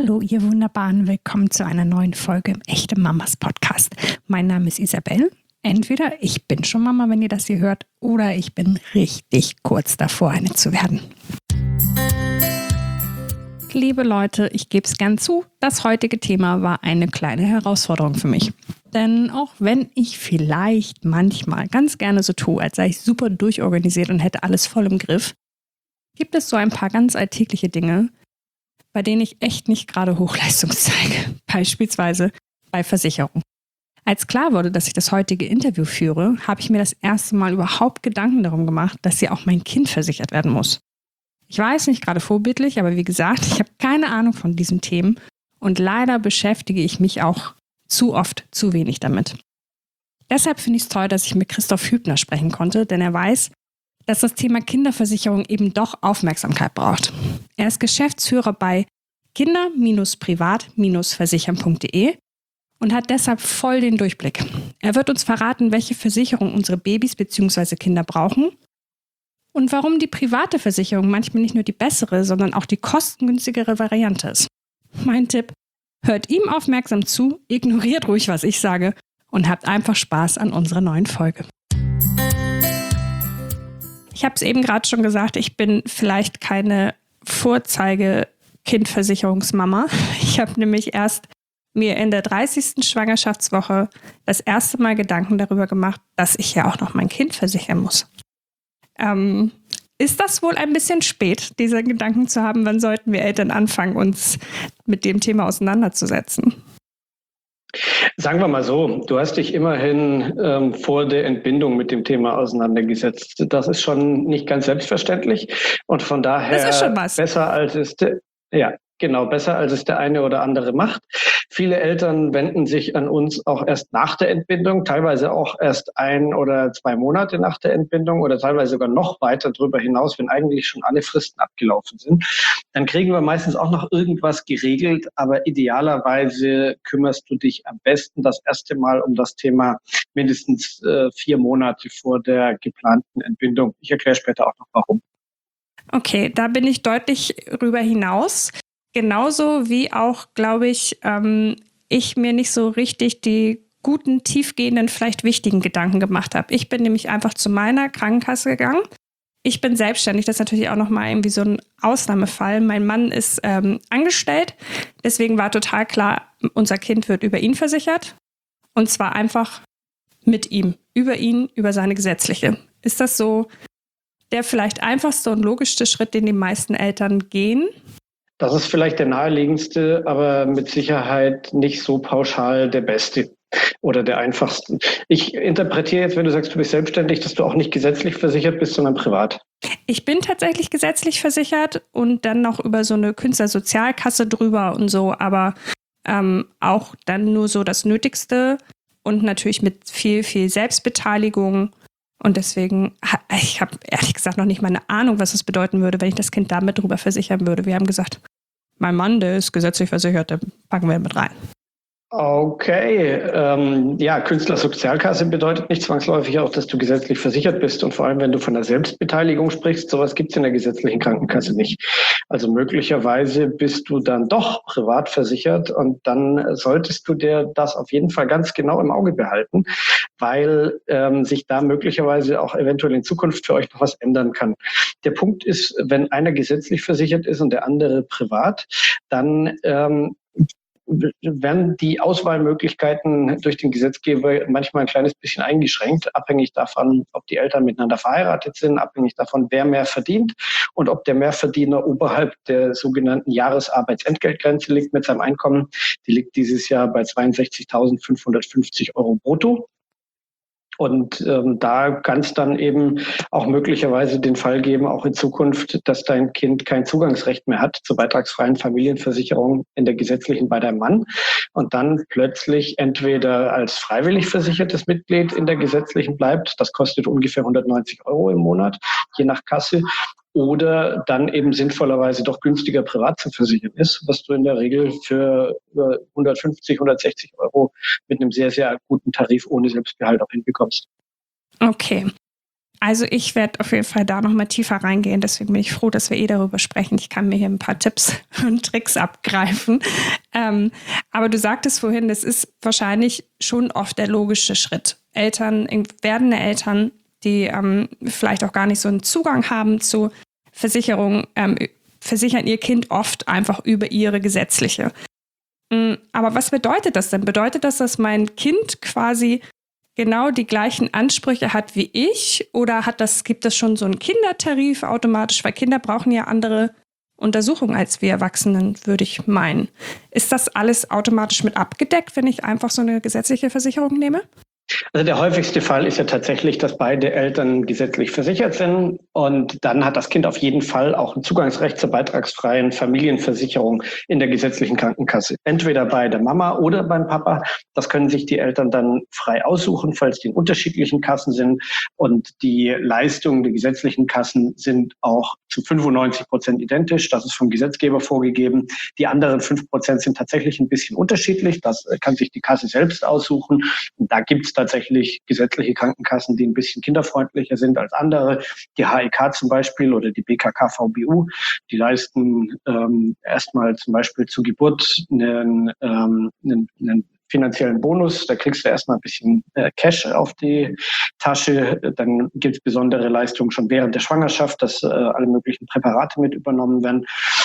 Hallo, ihr Wunderbaren, willkommen zu einer neuen Folge im Echte Mamas Podcast. Mein Name ist Isabel. Entweder ich bin schon Mama, wenn ihr das hier hört, oder ich bin richtig kurz davor, eine zu werden. Liebe Leute, ich gebe es gern zu, das heutige Thema war eine kleine Herausforderung für mich. Denn auch wenn ich vielleicht manchmal ganz gerne so tue, als sei ich super durchorganisiert und hätte alles voll im Griff, gibt es so ein paar ganz alltägliche Dinge, bei denen ich echt nicht gerade Hochleistung zeige. Beispielsweise bei Versicherung. Als klar wurde, dass ich das heutige Interview führe, habe ich mir das erste Mal überhaupt Gedanken darum gemacht, dass ja auch mein Kind versichert werden muss. Ich weiß nicht gerade vorbildlich, aber wie gesagt, ich habe keine Ahnung von diesen Themen und leider beschäftige ich mich auch zu oft zu wenig damit. Deshalb finde ich es toll, dass ich mit Christoph Hübner sprechen konnte, denn er weiß, dass das Thema Kinderversicherung eben doch Aufmerksamkeit braucht. Er ist Geschäftsführer bei kinder-privat-versichern.de und hat deshalb voll den Durchblick. Er wird uns verraten, welche Versicherung unsere Babys bzw. Kinder brauchen und warum die private Versicherung manchmal nicht nur die bessere, sondern auch die kostengünstigere Variante ist. Mein Tipp: hört ihm aufmerksam zu, ignoriert ruhig, was ich sage und habt einfach Spaß an unserer neuen Folge. Ich habe es eben gerade schon gesagt, ich bin vielleicht keine Vorzeige-Kindversicherungsmama. Ich habe nämlich erst mir in der 30. Schwangerschaftswoche das erste Mal Gedanken darüber gemacht, dass ich ja auch noch mein Kind versichern muss. Ist das wohl ein bisschen spät, diese Gedanken zu haben? Wann sollten wir Eltern anfangen, uns mit dem Thema auseinanderzusetzen? Sagen wir mal so, du hast dich immerhin vor der Entbindung mit dem Thema auseinandergesetzt. Das ist schon nicht ganz selbstverständlich und von daher das ist schon was. besser als es der eine oder andere macht. Viele Eltern wenden sich an uns auch erst nach der Entbindung, teilweise auch erst 1 oder 2 Monate nach der Entbindung oder teilweise sogar noch weiter darüber hinaus, wenn eigentlich schon alle Fristen abgelaufen sind. Dann kriegen wir meistens auch noch irgendwas geregelt, aber idealerweise kümmerst du dich am besten das erste Mal um das Thema mindestens 4 Monate vor der geplanten Entbindung. Ich erkläre später auch noch warum. Okay, da bin ich deutlich rüber hinaus. Genauso wie auch, glaube ich, ich mir nicht so richtig die guten, tiefgehenden, vielleicht wichtigen Gedanken gemacht habe. Ich bin nämlich einfach zu meiner Krankenkasse gegangen. Ich bin selbstständig, das ist natürlich auch nochmal irgendwie so ein Ausnahmefall. Mein Mann ist angestellt, deswegen war total klar, unser Kind wird über ihn versichert. Und zwar einfach mit ihm, über seine gesetzliche. Ist das so der vielleicht einfachste und logischste Schritt, den die meisten Eltern gehen? Das ist vielleicht der naheliegendste, aber mit Sicherheit nicht so pauschal der beste oder der einfachste. Ich interpretiere jetzt, wenn du sagst, du bist selbstständig, dass du auch nicht gesetzlich versichert bist, sondern privat. Ich bin tatsächlich gesetzlich versichert und dann noch über so eine Künstlersozialkasse drüber und so, aber auch dann nur so das Nötigste und natürlich mit viel, viel Selbstbeteiligung. Und deswegen, ich habe ehrlich gesagt noch nicht mal eine Ahnung, was es bedeuten würde, wenn ich das Kind damit drüber versichern würde. Wir haben gesagt, mein Mann, der ist gesetzlich versichert, den packen wir mit rein. Okay, Künstlersozialkasse bedeutet nicht zwangsläufig auch, dass du gesetzlich versichert bist. Und vor allem, wenn du von der Selbstbeteiligung sprichst, sowas gibt es in der gesetzlichen Krankenkasse nicht. Also möglicherweise bist du dann doch privat versichert und dann solltest du dir das auf jeden Fall ganz genau im Auge behalten, weil sich da möglicherweise auch eventuell in Zukunft für euch noch was ändern kann. Der Punkt ist, wenn einer gesetzlich versichert ist und der andere privat, dann werden die Auswahlmöglichkeiten durch den Gesetzgeber manchmal ein kleines bisschen eingeschränkt, abhängig davon, ob die Eltern miteinander verheiratet sind, abhängig davon, wer mehr verdient und ob der Mehrverdiener oberhalb der sogenannten Jahresarbeitsentgeltgrenze liegt mit seinem Einkommen. Die liegt dieses Jahr bei 62.550 € brutto. Und da kann es dann eben auch möglicherweise den Fall geben, auch in Zukunft, dass dein Kind kein Zugangsrecht mehr hat zur beitragsfreien Familienversicherung in der gesetzlichen bei deinem Mann und dann plötzlich entweder als freiwillig versichertes Mitglied in der gesetzlichen bleibt, das kostet ungefähr 190 € im Monat, je nach Kasse, oder dann eben sinnvollerweise doch günstiger privat zu versichern ist, was du in der Regel für 150, 160 € mit einem sehr, sehr guten Tarif ohne Selbstbehalt auch hinbekommst. Okay. Also ich werde auf jeden Fall da nochmal tiefer reingehen. Deswegen bin ich froh, dass wir darüber sprechen. Ich kann mir hier ein paar Tipps und Tricks abgreifen. Aber du sagtest vorhin, das ist wahrscheinlich schon oft der logische Schritt. Werdende Eltern, die vielleicht auch gar nicht so einen Zugang haben zu Versicherungen, versichern ihr Kind oft einfach über ihre gesetzliche. Aber was bedeutet das denn? Bedeutet das, dass mein Kind quasi genau die gleichen Ansprüche hat wie ich? Oder gibt es schon so einen Kindertarif automatisch? Weil Kinder brauchen ja andere Untersuchungen als wir Erwachsenen, würde ich meinen. Ist das alles automatisch mit abgedeckt, wenn ich einfach so eine gesetzliche Versicherung nehme? Also der häufigste Fall ist ja tatsächlich, dass beide Eltern gesetzlich versichert sind und dann hat das Kind auf jeden Fall auch ein Zugangsrecht zur beitragsfreien Familienversicherung in der gesetzlichen Krankenkasse. Entweder bei der Mama oder beim Papa. Das können sich die Eltern dann frei aussuchen, falls die in unterschiedlichen Kassen sind. Und die Leistungen der gesetzlichen Kassen sind auch zu 95% identisch. Das ist vom Gesetzgeber vorgegeben. Die anderen 5% sind tatsächlich ein bisschen unterschiedlich. Das kann sich die Kasse selbst aussuchen. Und da gibt es tatsächlich gesetzliche Krankenkassen, die ein bisschen kinderfreundlicher sind als andere. Die HEK zum Beispiel oder die BKK-VBU, die leisten erstmal zum Beispiel zur Geburt einen finanziellen Bonus. Da kriegst du erstmal ein bisschen Cash auf die Tasche. Dann gibt es besondere Leistungen schon während der Schwangerschaft, dass alle möglichen Präparate mit übernommen werden.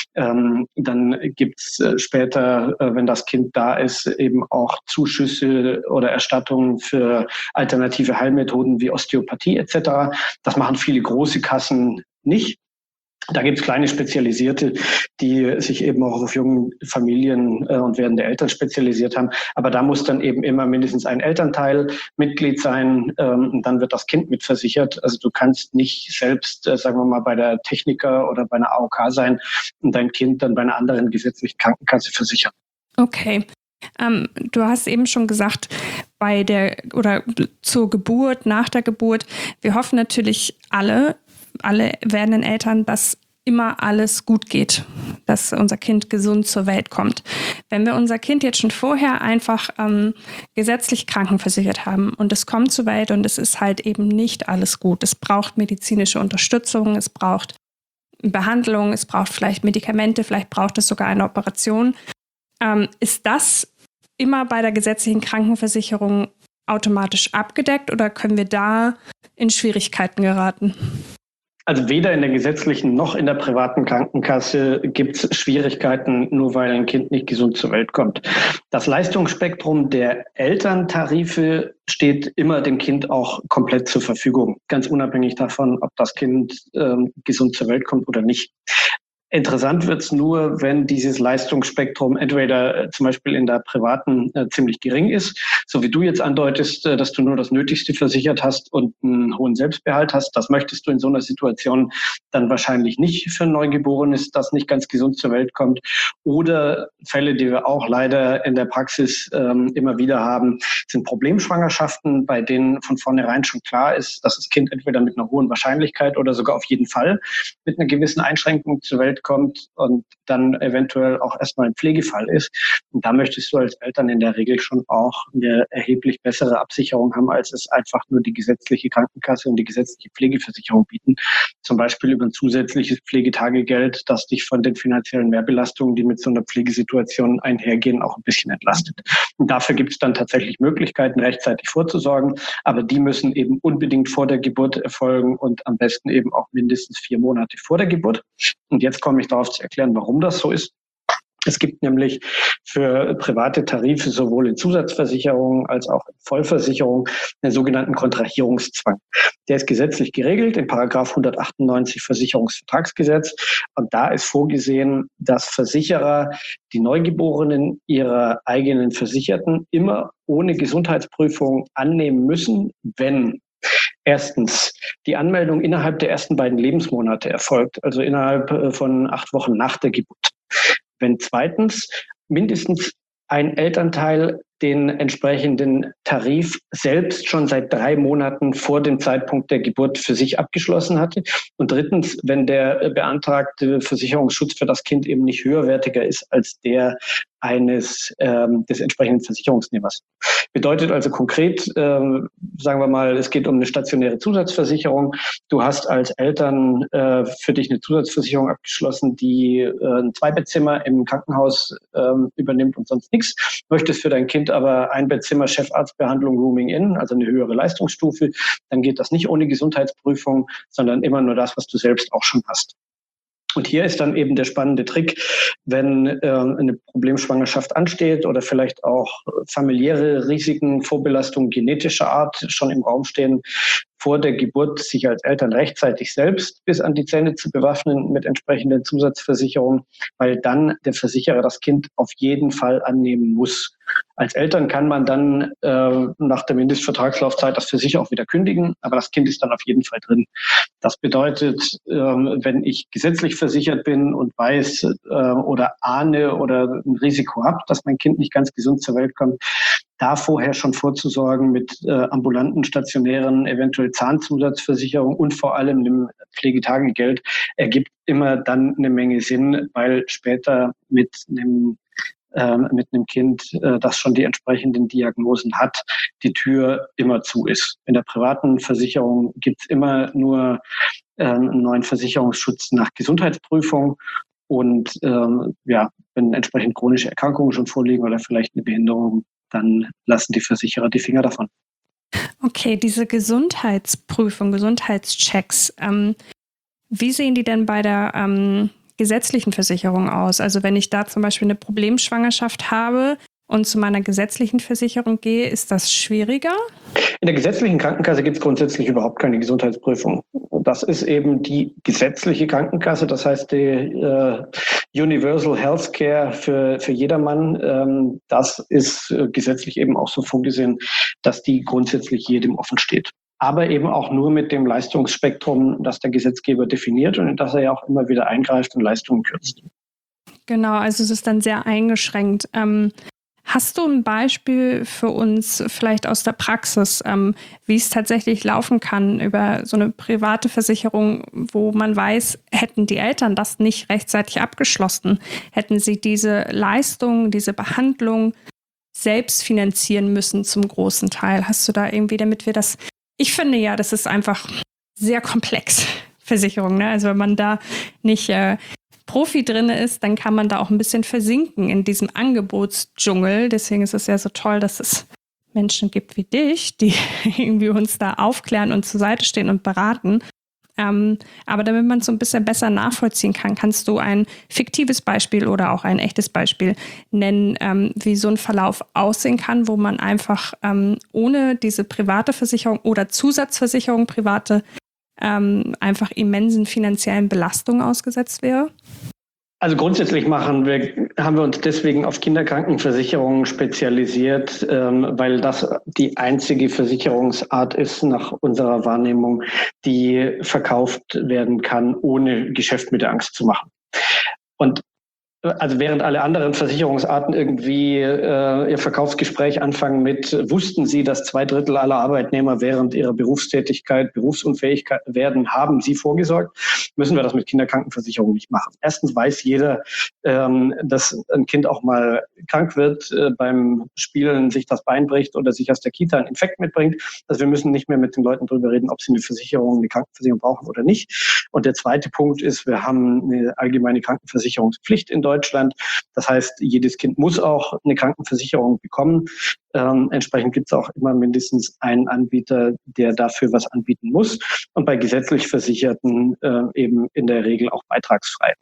Dann gibt es später, wenn das Kind da ist, eben auch Zuschüsse oder Erstattungen für alternative Heilmethoden wie Osteopathie etc. Das machen viele große Kassen nicht. Da gibt es kleine Spezialisierte, die sich eben auch auf jungen Familien und werdende Eltern spezialisiert haben. Aber da muss dann eben immer mindestens ein Elternteil Mitglied sein und dann wird das Kind mitversichert. Also du kannst nicht selbst, sagen wir mal, bei der Techniker oder bei einer AOK sein und dein Kind dann bei einer anderen gesetzlichen Krankenkasse versichern. Okay. Du hast eben schon gesagt, zur Geburt, nach der Geburt, wir hoffen natürlich alle werdenden Eltern, dass immer alles gut geht, dass unser Kind gesund zur Welt kommt. Wenn wir unser Kind jetzt schon vorher einfach gesetzlich krankenversichert haben und es kommt zur Welt und es ist halt eben nicht alles gut, es braucht medizinische Unterstützung, es braucht Behandlung, es braucht vielleicht Medikamente, vielleicht braucht es sogar eine Operation. Ist das immer bei der gesetzlichen Krankenversicherung automatisch abgedeckt oder können wir da in Schwierigkeiten geraten? Also weder in der gesetzlichen noch in der privaten Krankenkasse gibt es Schwierigkeiten, nur weil ein Kind nicht gesund zur Welt kommt. Das Leistungsspektrum der Elterntarife steht immer dem Kind auch komplett zur Verfügung, ganz unabhängig davon, ob das Kind gesund zur Welt kommt oder nicht. Interessant wird's nur, wenn dieses Leistungsspektrum entweder zum Beispiel in der privaten ziemlich gering ist, so wie du jetzt andeutest, dass du nur das Nötigste versichert hast und einen hohen Selbstbehalt hast. Das möchtest du in so einer Situation dann wahrscheinlich nicht für ein Neugeborenes, das nicht ganz gesund zur Welt kommt. Oder Fälle, die wir auch leider in der Praxis immer wieder haben, sind Problemschwangerschaften, bei denen von vornherein schon klar ist, dass das Kind entweder mit einer hohen Wahrscheinlichkeit oder sogar auf jeden Fall mit einer gewissen Einschränkung zur Welt kommt und dann eventuell auch erstmal ein Pflegefall ist. Und da möchtest du als Eltern in der Regel schon auch eine erheblich bessere Absicherung haben, als es einfach nur die gesetzliche Krankenkasse und die gesetzliche Pflegeversicherung bieten. Zum Beispiel über ein zusätzliches Pflegetagegeld, das dich von den finanziellen Mehrbelastungen, die mit so einer Pflegesituation einhergehen, auch ein bisschen entlastet. Und dafür gibt es dann tatsächlich Möglichkeiten, rechtzeitig vorzusorgen. Aber die müssen eben unbedingt vor der Geburt erfolgen und am besten eben auch mindestens 4 Monate vor der Geburt. Und jetzt komme ich darauf zu erklären, warum das so ist. Es gibt nämlich für private Tarife sowohl in Zusatzversicherungen als auch in Vollversicherungen einen sogenannten Kontrahierungszwang. Der ist gesetzlich geregelt in Paragraph 198 Versicherungsvertragsgesetz. Und da ist vorgesehen, dass Versicherer die Neugeborenen ihrer eigenen Versicherten immer ohne Gesundheitsprüfung annehmen müssen, wenn erstens die Anmeldung innerhalb der ersten beiden Lebensmonate erfolgt, also innerhalb von 8 Wochen nach der Geburt. Wenn zweitens mindestens ein Elternteil den entsprechenden Tarif selbst schon seit 3 Monaten vor dem Zeitpunkt der Geburt für sich abgeschlossen hatte. Und drittens, wenn der beantragte Versicherungsschutz für das Kind eben nicht höherwertiger ist als der des entsprechenden Versicherungsnehmers. Bedeutet also konkret, sagen wir mal, es geht um eine stationäre Zusatzversicherung. Du hast als Eltern für dich eine Zusatzversicherung abgeschlossen, die ein Zweibettzimmer im Krankenhaus übernimmt und sonst nichts. Möchtest für dein Kind aber Einbettzimmer, Chefarztbehandlung, Rooming in, also eine höhere Leistungsstufe, dann geht das nicht ohne Gesundheitsprüfung, sondern immer nur das, was du selbst auch schon hast. Und hier ist dann eben der spannende Trick, wenn eine Problemschwangerschaft ansteht oder vielleicht auch familiäre Risiken, Vorbelastungen genetischer Art schon im Raum stehen, vor der Geburt sich als Eltern rechtzeitig selbst bis an die Zähne zu bewaffnen mit entsprechenden Zusatzversicherungen, weil dann der Versicherer das Kind auf jeden Fall annehmen muss. Als Eltern kann man dann nach der Mindestvertragslaufzeit das für sich auch wieder kündigen, aber das Kind ist dann auf jeden Fall drin. Das bedeutet, wenn ich gesetzlich versichert bin und weiß oder ahne oder ein Risiko habe, dass mein Kind nicht ganz gesund zur Welt kommt, da vorher schon vorzusorgen mit ambulanten, stationären, eventuell Zahnzusatzversicherung und vor allem dem Pflegetagegeld ergibt immer dann eine Menge Sinn, weil später mit einem Kind, das schon die entsprechenden Diagnosen hat, die Tür immer zu ist. In der privaten Versicherung gibt es immer nur einen neuen Versicherungsschutz nach Gesundheitsprüfung. Und wenn entsprechend chronische Erkrankungen schon vorliegen oder vielleicht eine Behinderung, dann lassen die Versicherer die Finger davon. Okay, diese Gesundheitsprüfung, Gesundheitschecks, wie sehen die denn bei der gesetzlichen Versicherung aus? Also wenn ich da zum Beispiel eine Problemschwangerschaft habe und zu meiner gesetzlichen Versicherung gehe, ist das schwieriger? In der gesetzlichen Krankenkasse gibt es grundsätzlich überhaupt keine Gesundheitsprüfung. Das ist eben die gesetzliche Krankenkasse, das heißt die Universal Healthcare für jedermann. Das ist gesetzlich eben auch so vorgesehen, dass die grundsätzlich jedem offen steht. Aber eben auch nur mit dem Leistungsspektrum, das der Gesetzgeber definiert und in das er ja auch immer wieder eingreift und Leistungen kürzt. Genau, also es ist dann sehr eingeschränkt. Hast du ein Beispiel für uns vielleicht aus der Praxis, wie es tatsächlich laufen kann über so eine private Versicherung, wo man weiß, hätten die Eltern das nicht rechtzeitig abgeschlossen, hätten sie diese Leistung, diese Behandlung selbst finanzieren müssen zum großen Teil? Hast du da irgendwie, damit wir das... Ich finde ja, das ist einfach sehr komplex, Versicherung, ne? Also wenn man da nicht Profi drin ist, dann kann man da auch ein bisschen versinken in diesem Angebotsdschungel. Deswegen ist es ja so toll, dass es Menschen gibt wie dich, die irgendwie uns da aufklären und zur Seite stehen und beraten. Aber damit man es so ein bisschen besser nachvollziehen kann, kannst du ein fiktives Beispiel oder auch ein echtes Beispiel nennen, wie so ein Verlauf aussehen kann, wo man einfach ohne diese private Versicherung oder Zusatzversicherung private einfach immensen finanziellen Belastungen ausgesetzt wäre? Also grundsätzlich haben wir uns deswegen auf Kinderkrankenversicherungen spezialisiert, weil das die einzige Versicherungsart ist nach unserer Wahrnehmung, die verkauft werden kann, ohne Geschäft mit der Angst zu machen. Und also während alle anderen Versicherungsarten irgendwie ihr Verkaufsgespräch anfangen mit, wussten Sie, dass 2/3 aller Arbeitnehmer während ihrer Berufstätigkeit berufsunfähig werden, haben Sie vorgesorgt, müssen wir das mit Kinderkrankenversicherung nicht machen. Erstens weiß jeder, dass ein Kind auch mal krank wird, beim Spielen sich das Bein bricht oder sich aus der Kita einen Infekt mitbringt. Also wir müssen nicht mehr mit den Leuten drüber reden, ob sie eine Krankenversicherung brauchen oder nicht. Und der zweite Punkt ist, wir haben eine allgemeine Krankenversicherungspflicht in Deutschland. Das heißt, jedes Kind muss auch eine Krankenversicherung bekommen. Entsprechend gibt es auch immer mindestens einen Anbieter, der dafür was anbieten muss. Und bei gesetzlich Versicherten eben in der Regel auch beitragsfrei.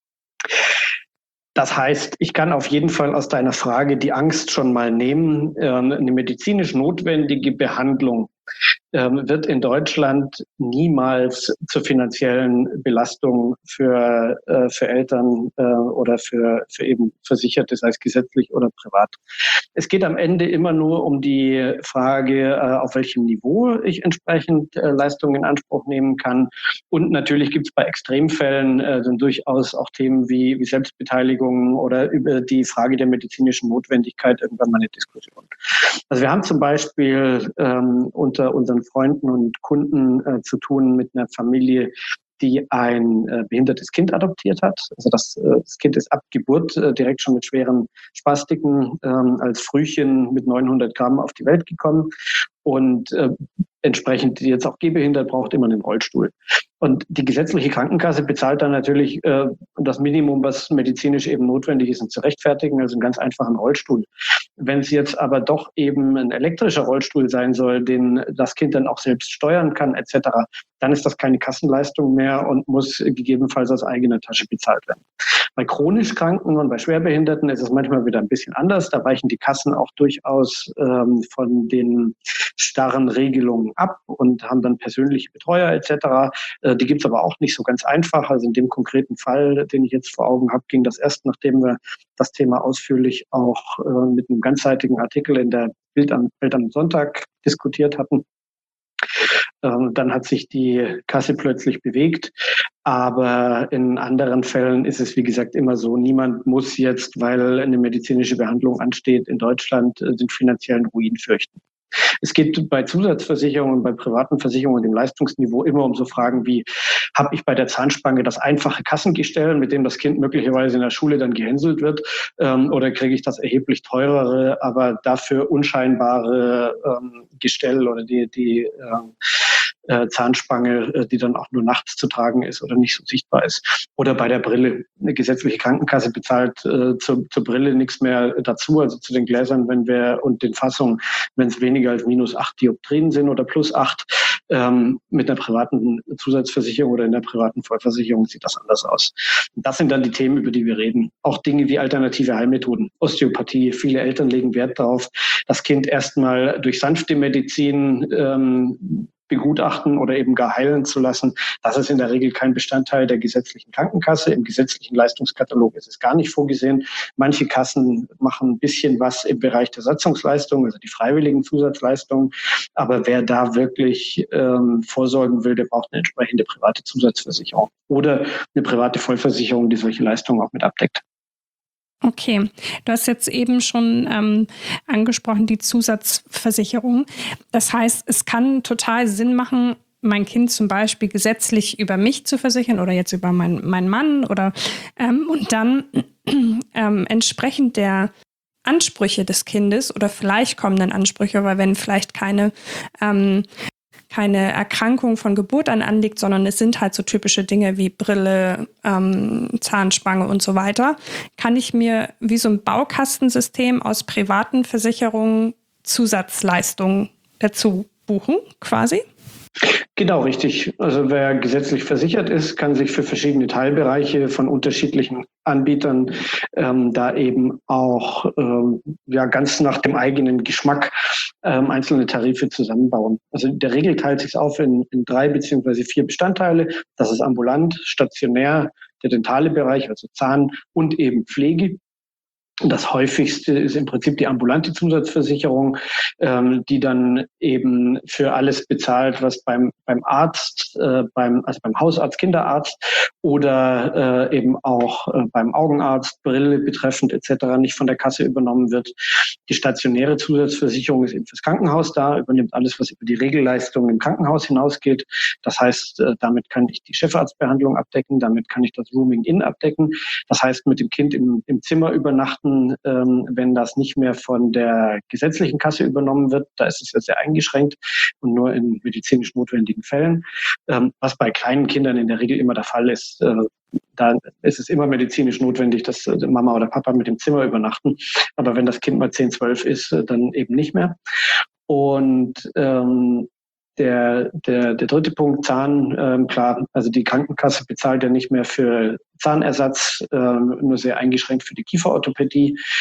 Das heißt, ich kann auf jeden Fall aus deiner Frage die Angst schon mal nehmen. Eine medizinisch notwendige Behandlung wird in Deutschland niemals zur finanziellen Belastung für Eltern oder für eben Versicherte, sei es gesetzlich oder privat. Es geht am Ende immer nur um die Frage, auf welchem Niveau ich entsprechend Leistungen in Anspruch nehmen kann. Und natürlich gibt es bei Extremfällen dann durchaus auch Themen wie Selbstbeteiligung oder über die Frage der medizinischen Notwendigkeit irgendwann mal eine Diskussion. Also wir haben zum Beispiel unter unseren Freunden und Kunden zu tun mit einer Familie, die ein behindertes Kind adoptiert hat. Also das Kind ist ab Geburt direkt schon mit schweren Spastiken als Frühchen mit 900 Gramm auf die Welt gekommen und entsprechend jetzt auch gehbehindert, braucht immer einen Rollstuhl. Und die gesetzliche Krankenkasse bezahlt dann natürlich das Minimum, was medizinisch eben notwendig ist, um zu rechtfertigen, also einen ganz einfachen Rollstuhl. Wenn es jetzt aber doch eben ein elektrischer Rollstuhl sein soll, den das Kind dann auch selbst steuern kann etc., dann ist das keine Kassenleistung mehr und muss gegebenenfalls aus eigener Tasche bezahlt werden. Bei chronisch Kranken und bei Schwerbehinderten ist es manchmal wieder ein bisschen anders. Da weichen die Kassen auch durchaus von den starren Regelungen ab und haben dann persönliche Betreuer etc. Die gibt es aber auch nicht so ganz einfach. Also in dem konkreten Fall, den ich jetzt vor Augen habe, ging das erst, nachdem wir das Thema ausführlich auch mit einem ganzseitigen Artikel in der Bild am Sonntag diskutiert hatten. Dann hat sich die Kasse plötzlich bewegt. Aber in anderen Fällen ist es, wie gesagt, immer so, niemand muss jetzt, weil eine medizinische Behandlung ansteht, in Deutschland den finanziellen Ruin fürchten. Es geht bei Zusatzversicherungen, bei privaten Versicherungen im Leistungsniveau immer um so Fragen wie, habe ich bei der Zahnspange das einfache Kassengestell, mit dem das Kind möglicherweise in der Schule dann gehänselt wird, oder kriege ich das erheblich teurere, aber dafür unscheinbare Gestell oder die Zahnspange, die dann auch nur nachts zu tragen ist oder nicht so sichtbar ist. Oder bei der Brille. Eine gesetzliche Krankenkasse bezahlt zur Brille nichts mehr dazu, also zu den Gläsern, und den Fassungen, wenn es weniger als -8 Dioptrien sind oder +8. Mit einer privaten Zusatzversicherung oder in der privaten Vollversicherung sieht das anders aus. Und das sind dann die Themen, über die wir reden. Auch Dinge wie alternative Heilmethoden, Osteopathie. Viele Eltern legen Wert darauf, das Kind erstmal durch sanfte Medizin begutachten oder eben gar heilen zu lassen. Das ist in der Regel kein Bestandteil der gesetzlichen Krankenkasse. Im gesetzlichen Leistungskatalog ist es gar nicht vorgesehen. Manche Kassen machen ein bisschen was im Bereich der Satzungsleistungen, also die freiwilligen Zusatzleistungen. Aber wer da wirklich vorsorgen will, der braucht eine entsprechende private Zusatzversicherung oder eine private Vollversicherung, die solche Leistungen auch mit abdeckt. Okay, du hast jetzt eben schon angesprochen, die Zusatzversicherung. Das heißt, es kann total Sinn machen, mein Kind zum Beispiel gesetzlich über mich zu versichern oder jetzt über meinen Mann oder und dann entsprechend der Ansprüche des Kindes oder vielleicht kommenden Ansprüche, weil wenn vielleicht keine Erkrankung von Geburt an anliegt, sondern es sind halt so typische Dinge wie Brille, Zahnspange und so weiter, kann ich mir wie so ein Baukastensystem aus privaten Versicherungen Zusatzleistungen dazu buchen, quasi? Genau, richtig. Also wer gesetzlich versichert ist, kann sich für verschiedene Teilbereiche von unterschiedlichen Anbietern da eben auch ganz nach dem eigenen Geschmack einzelne Tarife zusammenbauen. Also in der Regel teilt sich es auf in 3 beziehungsweise 4 Bestandteile. Das ist ambulant, stationär, der dentale Bereich, also Zahn und eben Pflege. Das häufigste ist im Prinzip die ambulante Zusatzversicherung, die dann eben für alles bezahlt, was beim Arzt, beim Hausarzt, Kinderarzt oder eben auch beim Augenarzt, Brille betreffend etc. nicht von der Kasse übernommen wird. Die stationäre Zusatzversicherung ist eben fürs Krankenhaus da, übernimmt alles, was über die Regelleistung im Krankenhaus hinausgeht. Das heißt, damit kann ich die Chefarztbehandlung abdecken, damit kann ich das Rooming-In abdecken. Das heißt, mit dem Kind im Zimmer übernachten, wenn das nicht mehr von der gesetzlichen Kasse übernommen wird. Da ist es ja sehr eingeschränkt und nur in medizinisch notwendigen Fällen. Was bei kleinen Kindern in der Regel immer der Fall ist. Da ist es immer medizinisch notwendig, dass Mama oder Papa mit dem Zimmer übernachten. Aber wenn das Kind mal 10, 12 ist, dann eben nicht mehr. Und der dritte Punkt, Zahn, klar, also die Krankenkasse bezahlt ja nicht mehr für Zahnersatz, nur sehr eingeschränkt für die Kieferorthopädie.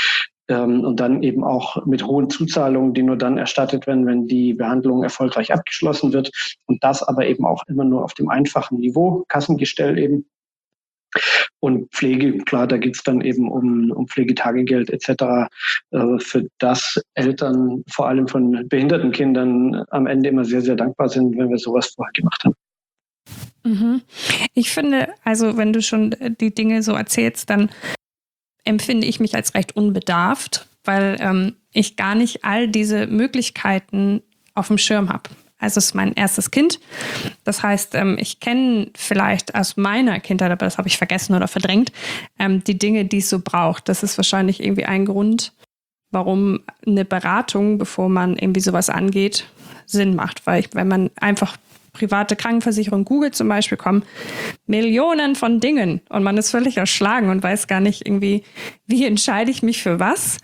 und dann eben auch mit hohen Zuzahlungen, die nur dann erstattet werden, wenn die Behandlung erfolgreich abgeschlossen wird. Und das aber eben auch immer nur auf dem einfachen Niveau, Kassengestell eben. Und Pflege, klar, da geht es dann eben um Pflegetagegeld etc., für das Eltern vor allem von behinderten Kindern am Ende immer sehr, sehr dankbar sind, wenn wir sowas vorher gemacht haben. Ich finde, also wenn du schon die Dinge so erzählst, dann empfinde ich mich als recht unbedarft, weil ich gar nicht all diese Möglichkeiten auf dem Schirm habe. Also es ist mein erstes Kind. Das heißt, ich kenne vielleicht aus meiner Kindheit, aber das habe ich vergessen oder verdrängt, die Dinge, die es so braucht. Das ist wahrscheinlich irgendwie ein Grund, warum eine Beratung, bevor man irgendwie sowas angeht, Sinn macht. Weil wenn man einfach private Krankenversicherung googelt zum Beispiel, kommen Millionen von Dingen und man ist völlig erschlagen und weiß gar nicht irgendwie, wie entscheide ich mich für was.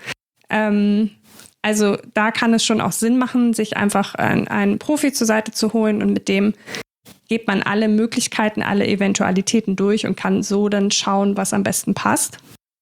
Also da kann es schon auch Sinn machen, sich einfach einen Profi zur Seite zu holen und mit dem geht man alle Möglichkeiten, alle Eventualitäten durch und kann so dann schauen, was am besten passt.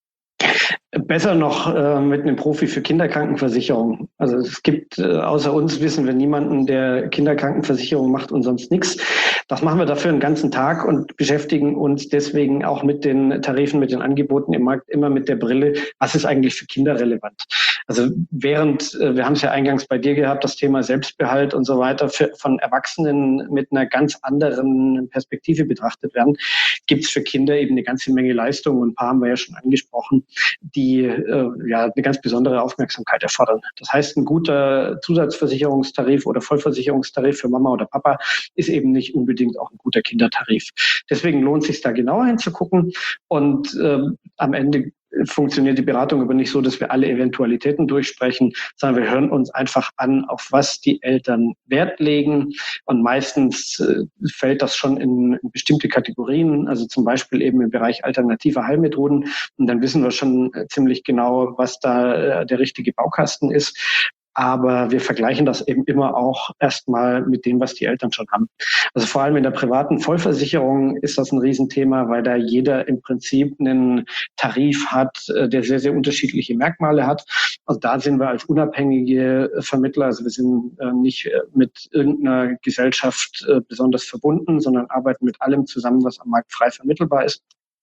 Besser noch mit einem Profi für Kinderkrankenversicherung. Also es gibt außer uns wissen wir niemanden, der Kinderkrankenversicherung macht und sonst nichts. Das machen wir dafür einen ganzen Tag und beschäftigen uns deswegen auch mit den Tarifen, mit den Angeboten im Markt immer mit der Brille, was ist eigentlich für Kinder relevant. Also während, wir haben es ja eingangs bei dir gehabt, das Thema Selbstbehalt und so weiter von Erwachsenen mit einer ganz anderen Perspektive betrachtet werden, gibt es für Kinder eben eine ganze Menge Leistungen und ein paar haben wir ja schon angesprochen, die eine ganz besondere Aufmerksamkeit erfordern. Das heißt, ein guter Zusatzversicherungstarif oder Vollversicherungstarif für Mama oder Papa ist eben nicht unbedingt auch ein guter Kindertarif. Deswegen lohnt es sich da genauer hinzugucken und am Ende funktioniert die Beratung aber nicht so, dass wir alle Eventualitäten durchsprechen, sondern wir hören uns einfach an, auf was die Eltern Wert legen. Und meistens fällt das schon in bestimmte Kategorien, also zum Beispiel eben im Bereich alternativer Heilmethoden. Und dann wissen wir schon ziemlich genau, was da der richtige Baukasten ist. Aber wir vergleichen das eben immer auch erstmal mit dem, was die Eltern schon haben. Also vor allem in der privaten Vollversicherung ist das ein Riesenthema, weil da jeder im Prinzip einen Tarif hat, der sehr, sehr unterschiedliche Merkmale hat. Also da sind wir als unabhängige Vermittler, also wir sind nicht mit irgendeiner Gesellschaft besonders verbunden, sondern arbeiten mit allem zusammen, was am Markt frei vermittelbar ist.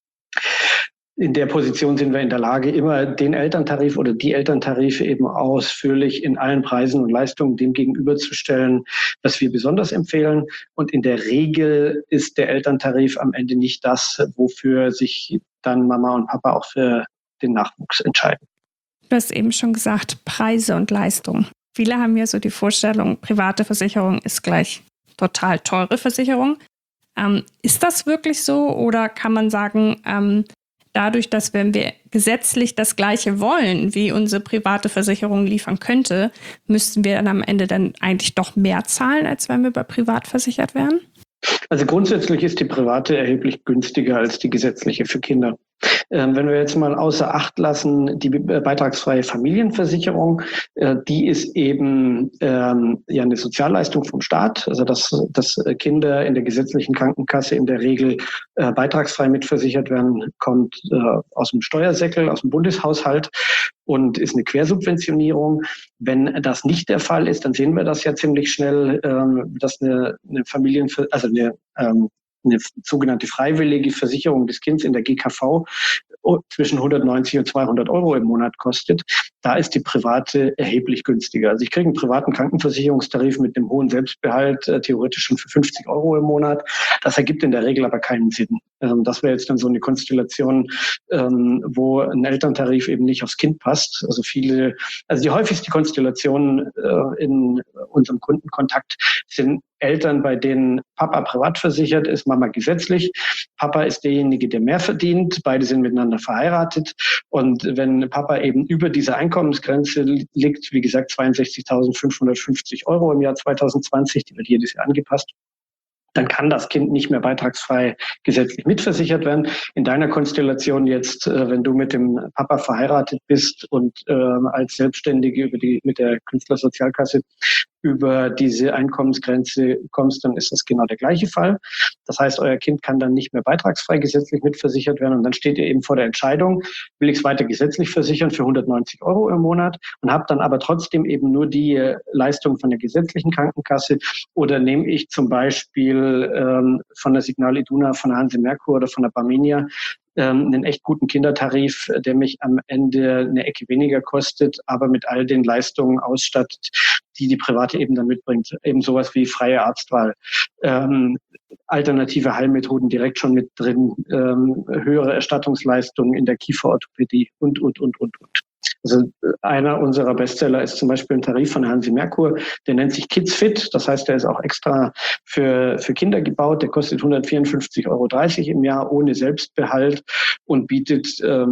In der Position sind wir in der Lage, immer den Elterntarif oder die Elterntarife eben ausführlich in allen Preisen und Leistungen dem gegenüberzustellen, was wir besonders empfehlen. Und in der Regel ist der Elterntarif am Ende nicht das, wofür sich dann Mama und Papa auch für den Nachwuchs entscheiden. Du hast eben schon gesagt, Preise und Leistung. Viele haben ja so die Vorstellung, private Versicherung ist gleich total teure Versicherung. Ist das wirklich so oder kann man sagen, dadurch, dass wenn wir gesetzlich das Gleiche wollen, wie unsere private Versicherung liefern könnte, müssten wir dann am Ende dann eigentlich doch mehr zahlen, als wenn wir bei privat versichert wären? Also grundsätzlich ist die private erheblich günstiger als die gesetzliche für Kinder. Wenn wir jetzt mal außer Acht lassen, die beitragsfreie Familienversicherung, die ist eben eine Sozialleistung vom Staat, also dass Kinder in der gesetzlichen Krankenkasse in der Regel beitragsfrei mitversichert werden, kommt aus dem Steuersäckel, aus dem Bundeshaushalt und ist eine Quersubventionierung. Wenn das nicht der Fall ist, dann sehen wir das ja ziemlich schnell, dass eine sogenannte freiwillige Versicherung des Kindes in der GKV zwischen 190 und 200 Euro im Monat kostet. Da ist die private erheblich günstiger. Also ich kriege einen privaten Krankenversicherungstarif mit einem hohen Selbstbehalt, theoretisch schon für 50 Euro im Monat. Das ergibt in der Regel aber keinen Sinn. Das wäre jetzt dann so eine Konstellation, wo ein Elterntarif eben nicht aufs Kind passt. Also die häufigste Konstellation in unserem Kundenkontakt sind Eltern, bei denen Papa privat versichert ist, Mama gesetzlich. Papa ist derjenige, der mehr verdient. Beide sind miteinander verheiratet. Und wenn Papa eben über dieser Einkommensgrenze liegt, wie gesagt 62.550 Euro im Jahr 2020, die wird jedes Jahr angepasst, dann kann das Kind nicht mehr beitragsfrei gesetzlich mitversichert werden. In deiner Konstellation jetzt, wenn du mit dem Papa verheiratet bist und als Selbstständige mit der Künstlersozialkasse über diese Einkommensgrenze kommst, dann ist das genau der gleiche Fall. Das heißt, euer Kind kann dann nicht mehr beitragsfrei gesetzlich mitversichert werden und dann steht ihr eben vor der Entscheidung, will ich es weiter gesetzlich versichern für 190 € im Monat und habe dann aber trotzdem eben nur die Leistung von der gesetzlichen Krankenkasse oder nehme ich zum Beispiel von der Signal Iduna, von der Hanse Merkur oder von der Barmenia einen echt guten Kindertarif, der mich am Ende eine Ecke weniger kostet, aber mit all den Leistungen ausstattet, die die private eben dann mitbringt. Eben sowas wie freie Arztwahl, alternative Heilmethoden direkt schon mit drin, höhere Erstattungsleistungen in der Kieferorthopädie und. Also einer unserer Bestseller ist zum Beispiel ein Tarif von Hansi Merkur, der nennt sich Kids Fit. Das heißt, der ist auch extra für Kinder gebaut. Der kostet 154,30 € im Jahr ohne Selbstbehalt und bietet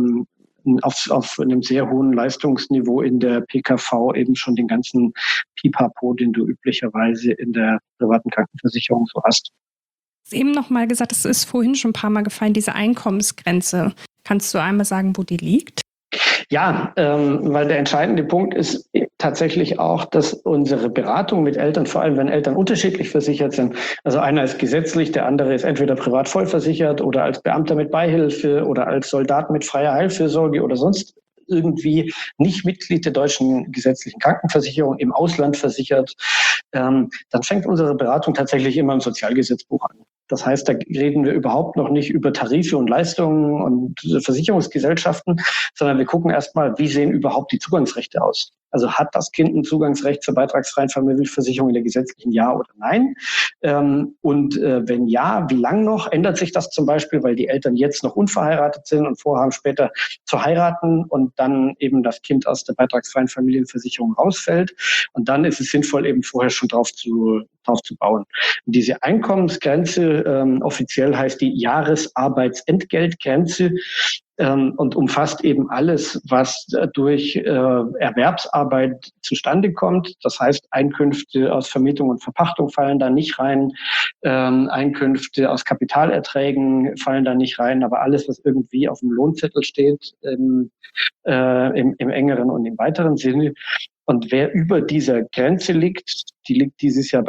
auf einem sehr hohen Leistungsniveau in der PKV eben schon den ganzen Pipapo, den du üblicherweise in der privaten Krankenversicherung so hast. Du hast eben noch mal gesagt, es ist vorhin schon ein paar Mal gefallen, diese Einkommensgrenze. Kannst du einmal sagen, wo die liegt? Ja, weil der entscheidende Punkt ist tatsächlich auch, dass unsere Beratung mit Eltern, vor allem wenn Eltern unterschiedlich versichert sind, also einer ist gesetzlich, der andere ist entweder privat vollversichert oder als Beamter mit Beihilfe oder als Soldat mit freier Heilfürsorge oder sonst irgendwie nicht Mitglied der deutschen gesetzlichen Krankenversicherung, im Ausland versichert, dann fängt unsere Beratung tatsächlich immer im Sozialgesetzbuch an. Das heißt, da reden wir überhaupt noch nicht über Tarife und Leistungen und Versicherungsgesellschaften, sondern wir gucken erstmal, wie sehen überhaupt die Zugangsrechte aus? Also hat das Kind ein Zugangsrecht zur beitragsfreien Familienversicherung in der gesetzlichen, ja oder nein? Und wenn ja, wie lang noch? Ändert sich das zum Beispiel, weil die Eltern jetzt noch unverheiratet sind und vorhaben, später zu heiraten und dann eben das Kind aus der beitragsfreien Familienversicherung rausfällt? Und dann ist es sinnvoll, eben vorher schon drauf zu bauen. Und diese Einkommensgrenze, offiziell heißt die Jahresarbeitsentgeltgrenze, und umfasst eben alles, was durch Erwerbsarbeit zustande kommt. Das heißt, Einkünfte aus Vermietung und Verpachtung fallen da nicht rein, Einkünfte aus Kapitalerträgen fallen da nicht rein, aber alles, was irgendwie auf dem Lohnzettel steht, im engeren und im weiteren Sinne. Und wer über dieser Grenze liegt, die liegt dieses Jahr bei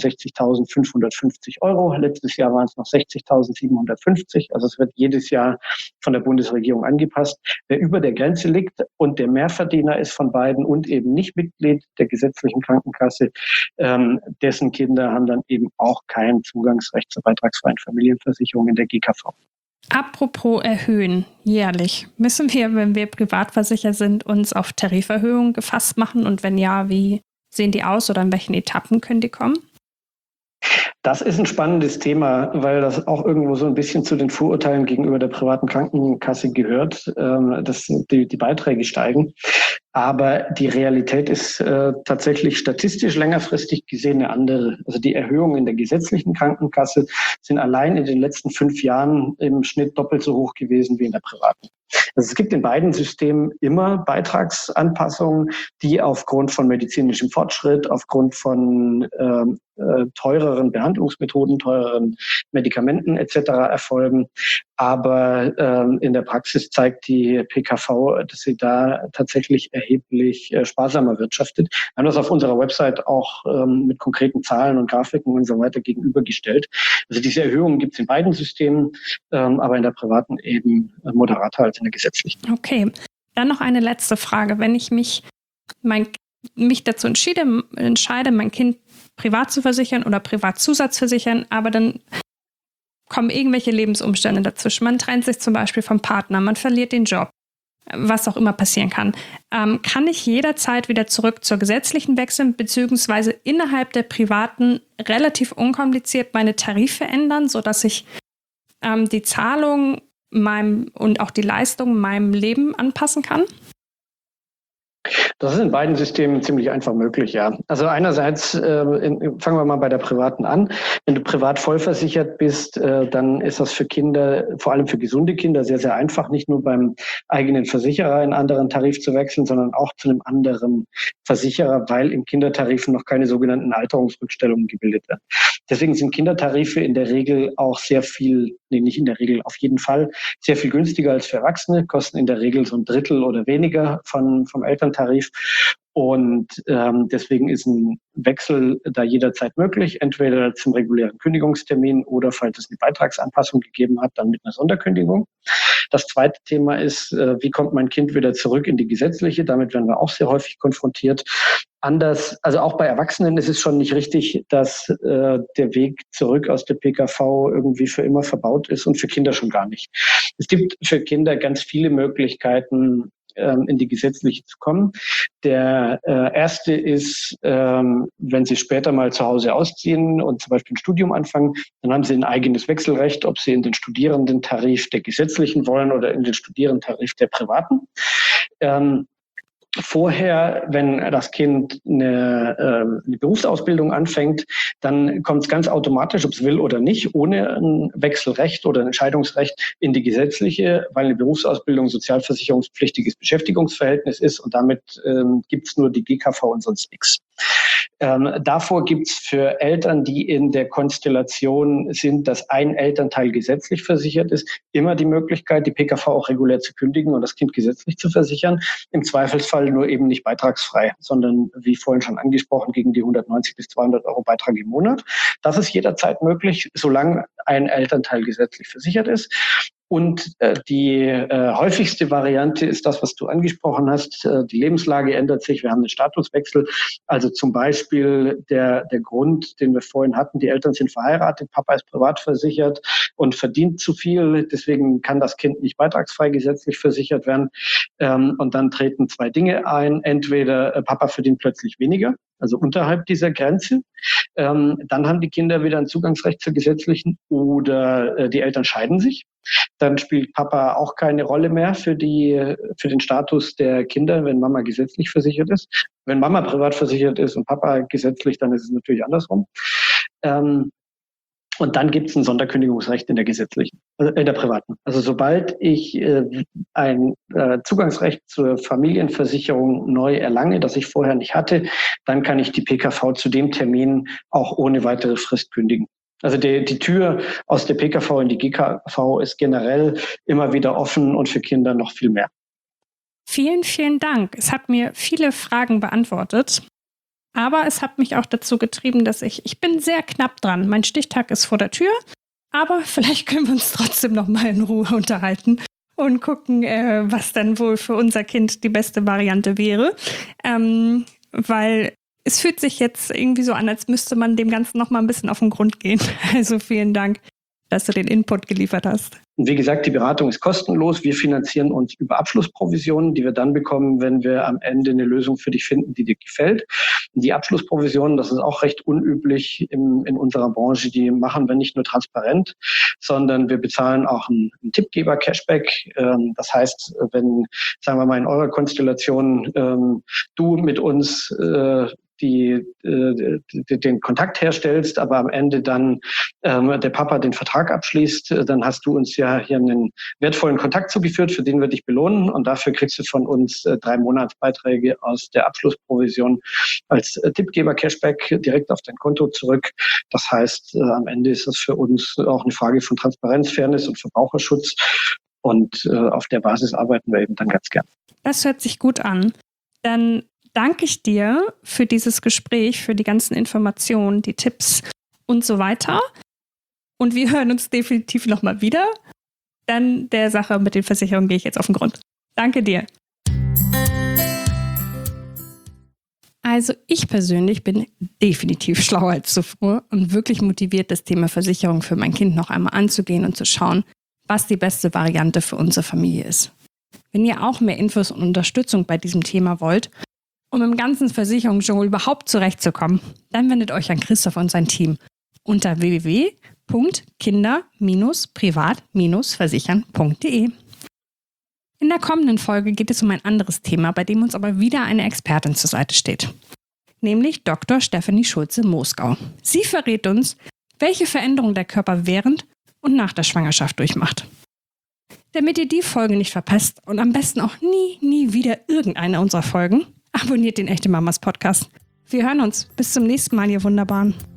62.550 €. Letztes Jahr waren es noch 60.750. Also es wird jedes Jahr von der Bundesregierung angepasst. Wer über der Grenze liegt und der Mehrverdiener ist von beiden und eben nicht Mitglied der gesetzlichen Krankenkasse, dessen Kinder haben dann eben auch kein Zugangsrecht zur beitragsfreien Familienversicherung in der GKV. Apropos erhöhen, jährlich. Müssen wir, wenn wir privat versichert sind, uns auf Tariferhöhungen gefasst machen? Und wenn ja, wie sehen die aus oder in welchen Etappen können die kommen? Das ist ein spannendes Thema, weil das auch irgendwo so ein bisschen zu den Vorurteilen gegenüber der privaten Krankenkasse gehört, dass die Beiträge steigen. Aber die Realität ist tatsächlich statistisch längerfristig gesehen eine andere. Also die Erhöhungen in der gesetzlichen Krankenkasse sind allein in den letzten 5 Jahren im Schnitt doppelt so hoch gewesen wie in der privaten. Also es gibt in beiden Systemen immer Beitragsanpassungen, die aufgrund von medizinischem Fortschritt, aufgrund von teureren Behandlungsmethoden, teureren Medikamenten etc. erfolgen. Aber in der Praxis zeigt die PKV, dass sie da tatsächlich erheblich sparsamer wirtschaftet. Wir haben das auf unserer Website auch mit konkreten Zahlen und Grafiken und so weiter gegenübergestellt. Also diese Erhöhungen gibt es in beiden Systemen, aber in der privaten eben moderater als in der gesetzlichen. Okay, dann noch eine letzte Frage. Wenn ich mich dazu entscheide, mein Kind privat zu versichern oder Privatzusatz versichern, aber dann kommen irgendwelche Lebensumstände dazwischen. Man trennt sich zum Beispiel vom Partner, man verliert den Job, was auch immer passieren kann. Kann ich jederzeit wieder zurück zur gesetzlichen wechseln, beziehungsweise innerhalb der privaten relativ unkompliziert meine Tarife ändern, sodass ich die Zahlung und auch die Leistung meinem Leben anpassen kann? Das ist in beiden Systemen ziemlich einfach möglich, ja. Also einerseits, fangen wir mal bei der privaten an. Wenn du privat vollversichert bist, dann ist das für Kinder, vor allem für gesunde Kinder, sehr, sehr einfach, nicht nur beim eigenen Versicherer in einen anderen Tarif zu wechseln, sondern auch zu einem anderen Versicherer, weil in Kindertarifen noch keine sogenannten Alterungsrückstellungen gebildet werden. Deswegen sind Kindertarife in der Regel auch nicht in der Regel, auf jeden Fall sehr viel günstiger als für Erwachsene, kosten in der Regel so 1/3 oder weniger vom Elterntarif. Und deswegen ist ein Wechsel da jederzeit möglich, entweder zum regulären Kündigungstermin oder, falls es eine Beitragsanpassung gegeben hat, dann mit einer Sonderkündigung. Das zweite Thema ist, wie kommt mein Kind wieder zurück in die gesetzliche? Damit werden wir auch sehr häufig konfrontiert. Anders, also auch bei Erwachsenen ist es schon nicht richtig, dass der Weg zurück aus der PKV irgendwie für immer verbaut ist und für Kinder schon gar nicht. Es gibt für Kinder ganz viele Möglichkeiten, in die gesetzliche zu kommen. Der erste ist, wenn Sie später mal zu Hause ausziehen und zum Beispiel ein Studium anfangen, dann haben Sie ein eigenes Wechselrecht, ob Sie in den Studierendentarif der gesetzlichen wollen oder in den Studierendentarif der privaten. Vorher, wenn das Kind eine Berufsausbildung anfängt, dann kommt es ganz automatisch, ob es will oder nicht, ohne ein Wechselrecht oder ein Entscheidungsrecht in die gesetzliche, weil eine Berufsausbildung sozialversicherungspflichtiges Beschäftigungsverhältnis ist und damit gibt es nur die GKV und sonst nichts. Davor gibt es für Eltern, die in der Konstellation sind, dass ein Elternteil gesetzlich versichert ist, immer die Möglichkeit, die PKV auch regulär zu kündigen und das Kind gesetzlich zu versichern. Im Zweifelsfall nur eben nicht beitragsfrei, sondern wie vorhin schon angesprochen, gegen die 190 bis 200 Euro Beitrag im Monat. Das ist jederzeit möglich, solange ein Elternteil gesetzlich versichert ist. Und die häufigste Variante ist das, was du angesprochen hast. Die Lebenslage ändert sich. Wir haben einen Statuswechsel. Also zum Beispiel der Grund, den wir vorhin hatten. Die Eltern sind verheiratet. Papa ist privat versichert und verdient zu viel. Deswegen kann das Kind nicht beitragsfrei gesetzlich versichert werden. Und dann treten zwei Dinge ein. Entweder Papa verdient plötzlich weniger, also unterhalb dieser Grenze. Dann haben die Kinder wieder ein Zugangsrecht zur gesetzlichen, oder die Eltern scheiden sich. Dann spielt Papa auch keine Rolle mehr für den Status der Kinder, wenn Mama gesetzlich versichert ist. Wenn Mama privat versichert ist und Papa gesetzlich, dann ist es natürlich andersrum. Und dann gibt es ein Sonderkündigungsrecht in der gesetzlichen, also in der privaten. Also sobald ich ein Zugangsrecht zur Familienversicherung neu erlange, das ich vorher nicht hatte, dann kann ich die PKV zu dem Termin auch ohne weitere Frist kündigen. Also die Tür aus der PKV in die GKV ist generell immer wieder offen und für Kinder noch viel mehr. Vielen, vielen Dank. Es hat mir viele Fragen beantwortet. Aber es hat mich auch dazu getrieben, dass ich bin sehr knapp dran. Mein Stichtag ist vor der Tür, aber vielleicht können wir uns trotzdem noch mal in Ruhe unterhalten und gucken, was dann wohl für unser Kind die beste Variante wäre. Weil es fühlt sich jetzt irgendwie so an, als müsste man dem Ganzen noch mal ein bisschen auf den Grund gehen. Also vielen Dank, dass du den Input geliefert hast. Und wie gesagt, die Beratung ist kostenlos. Wir finanzieren uns über Abschlussprovisionen, die wir dann bekommen, wenn wir am Ende eine Lösung für dich finden, die dir gefällt. Und die Abschlussprovisionen, das ist auch recht unüblich in unserer Branche, die machen wir nicht nur transparent, sondern wir bezahlen auch einen Tippgeber-Cashback. Das heißt, wenn, sagen wir mal, in eurer Konstellation du mit uns den Kontakt herstellst, aber am Ende dann der Papa den Vertrag abschließt, dann hast du uns ja hier einen wertvollen Kontakt zugeführt, für den wir dich belohnen, und dafür kriegst du von uns 3 Monatsbeiträge aus der Abschlussprovision als Tippgeber-Cashback direkt auf dein Konto zurück. Das heißt, am Ende ist es für uns auch eine Frage von Transparenz, Fairness und Verbraucherschutz, und auf der Basis arbeiten wir eben dann ganz gern. Das hört sich gut an. Dann danke ich dir für dieses Gespräch, für die ganzen Informationen, die Tipps und so weiter. Und wir hören uns definitiv nochmal wieder. Dann der Sache mit den Versicherungen gehe ich jetzt auf den Grund. Danke dir. Also ich persönlich bin definitiv schlauer als zuvor und wirklich motiviert, das Thema Versicherung für mein Kind noch einmal anzugehen und zu schauen, was die beste Variante für unsere Familie ist. Wenn ihr auch mehr Infos und Unterstützung bei diesem Thema wollt, um im ganzen Versicherungsdschungel überhaupt zurechtzukommen, dann wendet euch an Christoph und sein Team unter www.kinder-privat-versichern.de. In der kommenden Folge geht es um ein anderes Thema, bei dem uns aber wieder eine Expertin zur Seite steht, nämlich Dr. Stefanie Schulze-Moskau. Sie verrät uns, welche Veränderungen der Körper während und nach der Schwangerschaft durchmacht. Damit ihr die Folge nicht verpasst und am besten auch nie wieder irgendeine unserer Folgen, abonniert den Echte Mamas Podcast. Wir hören uns. Bis zum nächsten Mal, ihr Wunderbaren.